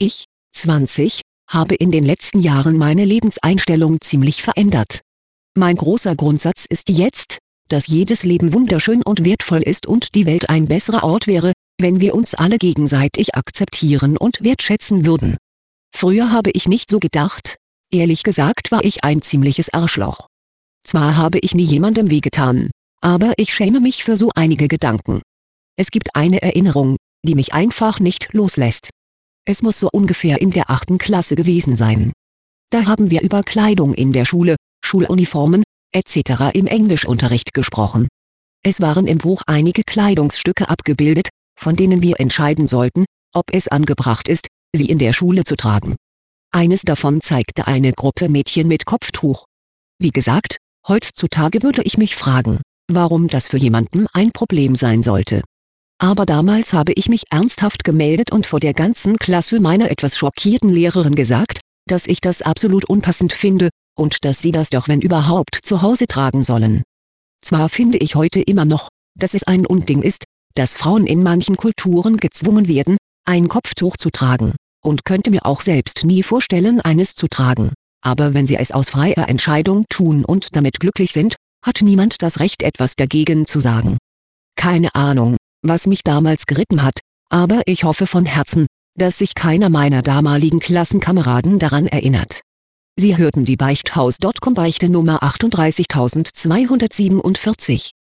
Ich, 20, habe in den letzten Jahren meine Lebenseinstellung ziemlich verändert. Mein großer Grundsatz ist jetzt, dass jedes Leben wunderschön und wertvoll ist und die Welt ein besserer Ort wäre, wenn wir uns alle gegenseitig akzeptieren und wertschätzen würden. Früher habe ich nicht so gedacht, ehrlich gesagt war ich ein ziemliches Arschloch. Zwar habe ich nie jemandem wehgetan, aber ich schäme mich für so einige Gedanken. Es gibt eine Erinnerung, die mich einfach nicht loslässt. Es muss so ungefähr in der 8. Klasse gewesen sein. Da haben wir über Kleidung in der Schule, Schuluniformen, etc. im Englischunterricht gesprochen. Es waren im Buch einige Kleidungsstücke abgebildet, von denen wir entscheiden sollten, ob es angebracht ist, sie in der Schule zu tragen. Eines davon zeigte eine Gruppe Mädchen mit Kopftuch. Wie gesagt, heutzutage würde ich mich fragen, warum das für jemanden ein Problem sein sollte. Aber damals habe ich mich ernsthaft gemeldet und vor der ganzen Klasse meiner etwas schockierten Lehrerin gesagt, dass ich das absolut unpassend finde und dass sie das doch wenn überhaupt zu Hause tragen sollen. Zwar finde ich heute immer noch, dass es ein Unding ist, dass Frauen in manchen Kulturen gezwungen werden, ein Kopftuch zu tragen, und könnte mir auch selbst nie vorstellen, eines zu tragen. Aber wenn sie es aus freier Entscheidung tun und damit glücklich sind, hat niemand das Recht, etwas dagegen zu sagen. Keine Ahnung, was mich damals geritten hat, aber ich hoffe von Herzen, dass sich keiner meiner damaligen Klassenkameraden daran erinnert. Sie hörten die Beichthaus.com Beichte Nummer 38247.